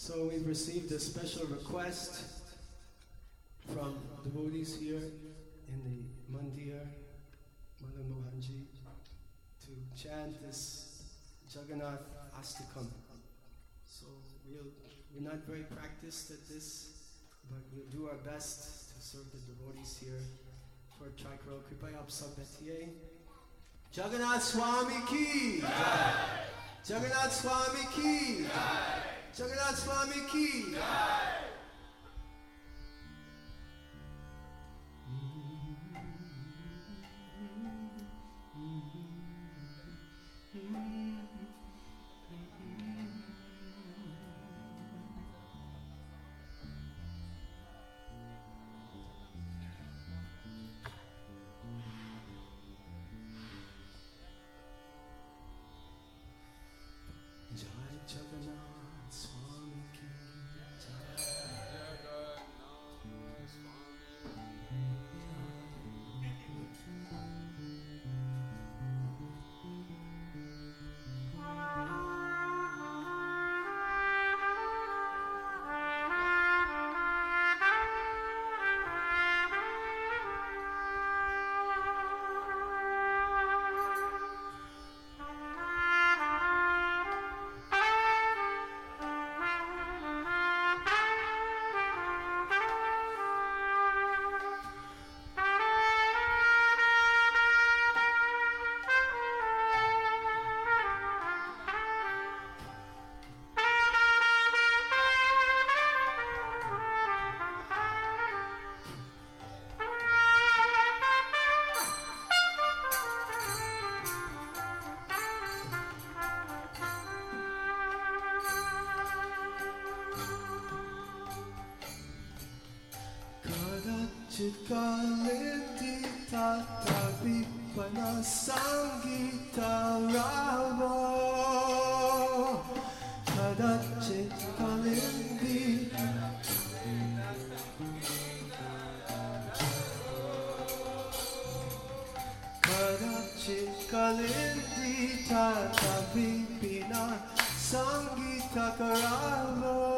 So we've received a special request from devotees here in the Mandir, Madan Mohanji, to chant this Jagannath Astakam. So we're not very practiced at this, but we'll do our best to serve the devotees here for Chaikro Kripaya Sapatiye. Jagannath Swami Ki! Jai! Jagannath Swami Ki! Jai! Jagannath Swami Ki! Jai! Kaliti tata vipana sangita rava kadachit kalindi kadachit kalindi tata vipana sangita karava.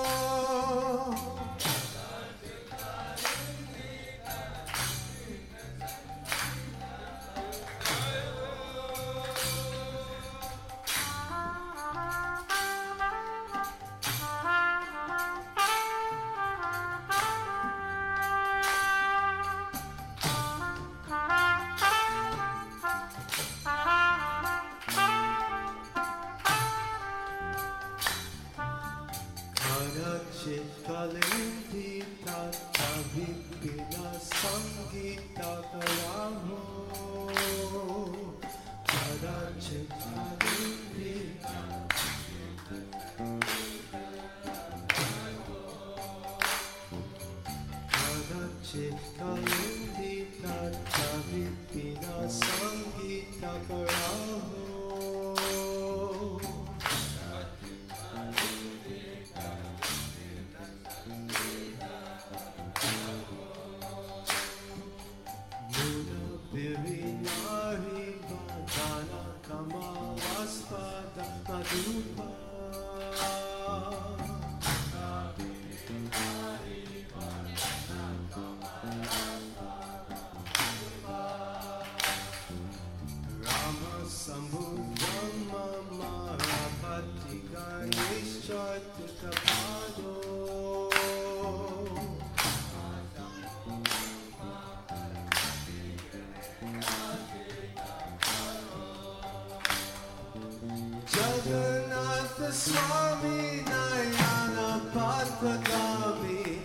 Jagannath Swami Nayana Padmagami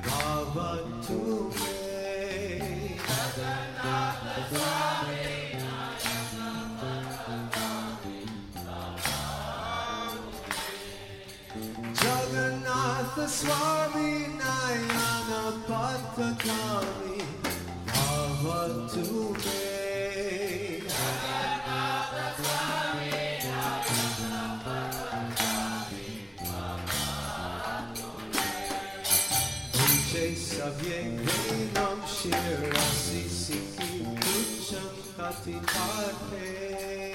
Bhavatu Me. Jagannath Swami Nayana Padmagami Bhavatu Me. Jagannath Swami Nayana Padmagami Bhavatu Me. Savye Venam Shirasi Siki Kucham Katikate.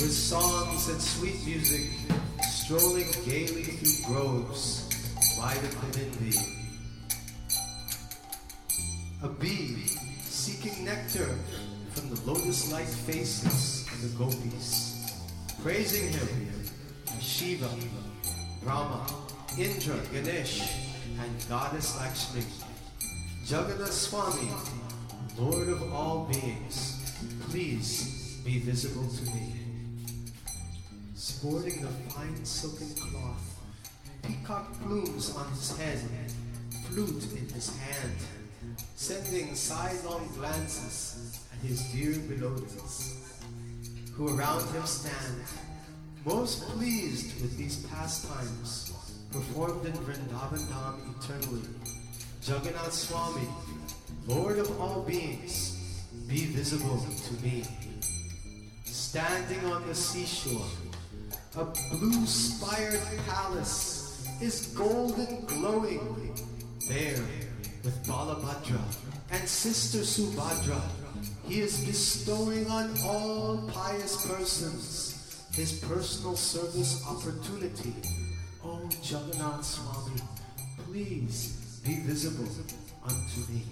with songs and sweet music, strolling gaily through groves, wide of Nindi. A bee seeking nectar from the lotus-like faces of the gopis, praising him as Shiva, Brahma, Indra, Ganesh, and Goddess Lakshmi. Jagannath Swami, Lord of all beings, please be visible to me. Sporting the fine silken cloth, peacock plumes on his head, flute in his hand, sending sidelong glances at his dear beloveds, who around him stand, most pleased with these pastimes, performed in Vrindavan Dham eternally. Jagannath Swami, Lord of all beings, be visible to me. Standing on the seashore, a blue-spired palace is golden glowing. There, with Balabhadra and Sister Subhadra, he is bestowing on all pious persons his personal service opportunity. Oh Jagannath Swami, please be visible unto me.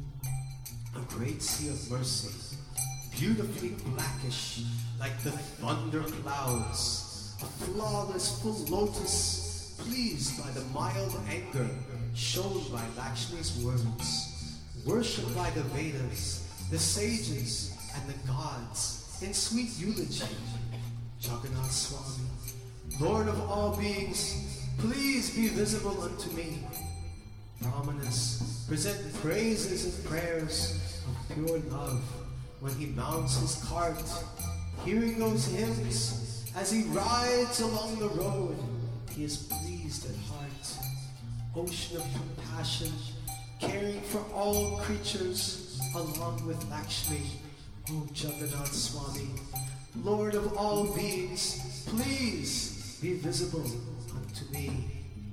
A great sea of mercy, beautifully blackish like the thunder clouds, a flawless full lotus, pleased by the mild anger shown by Lakshmi's words, worshipped by the Vedas, the sages, and the gods in sweet eulogy. Jagannath Swami, Lord of all beings, please be visible unto me. Brahmanas present praises and prayers of pure love when he mounts his cart, hearing those hymns as he rides along the road. He is pleased at heart. Ocean of compassion, caring for all creatures, along with Lakshmi. O Jagannath Swami, Lord of all beings, please be visible unto me.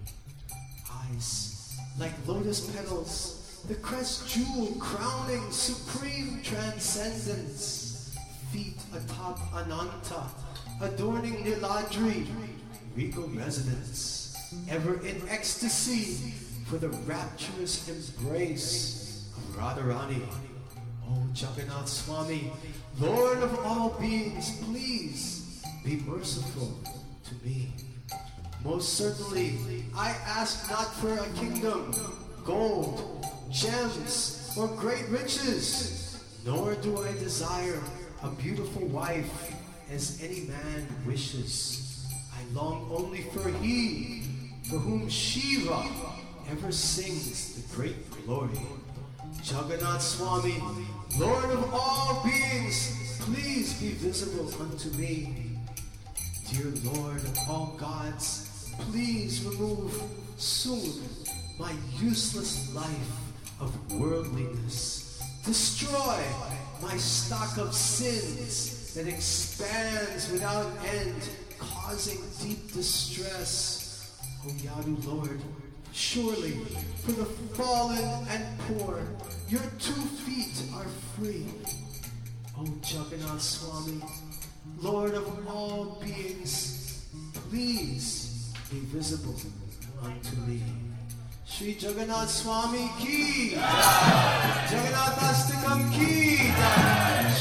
Eyes like lotus petals, the crest jewel crowning supreme transcendence. Feet atop Ananta, adorning Niladri, regal residence, ever in ecstasy for the rapturous embrace of Radharani. O Jagannath Swami, Lord of all beings, please be merciful to me. Most certainly, I ask not for a kingdom, gold, gems, or great riches, nor do I desire a beautiful wife as any man wishes. I long only for he for whom Shiva ever sings the great glory. Jagannath Swami, Lord of all beings, please be visible unto me. Dear Lord of all gods, please remove soon my useless life of worldliness. Destroy my stock of sins that expands without end, causing deep distress. O Yadu Lord, surely for the fallen and poor, your 2 feet are free. O Jagannath Swami, Lord of all beings, please be visible unto me. Shri Jagannath Swami ki jai, Jagannath Astakam ki jai.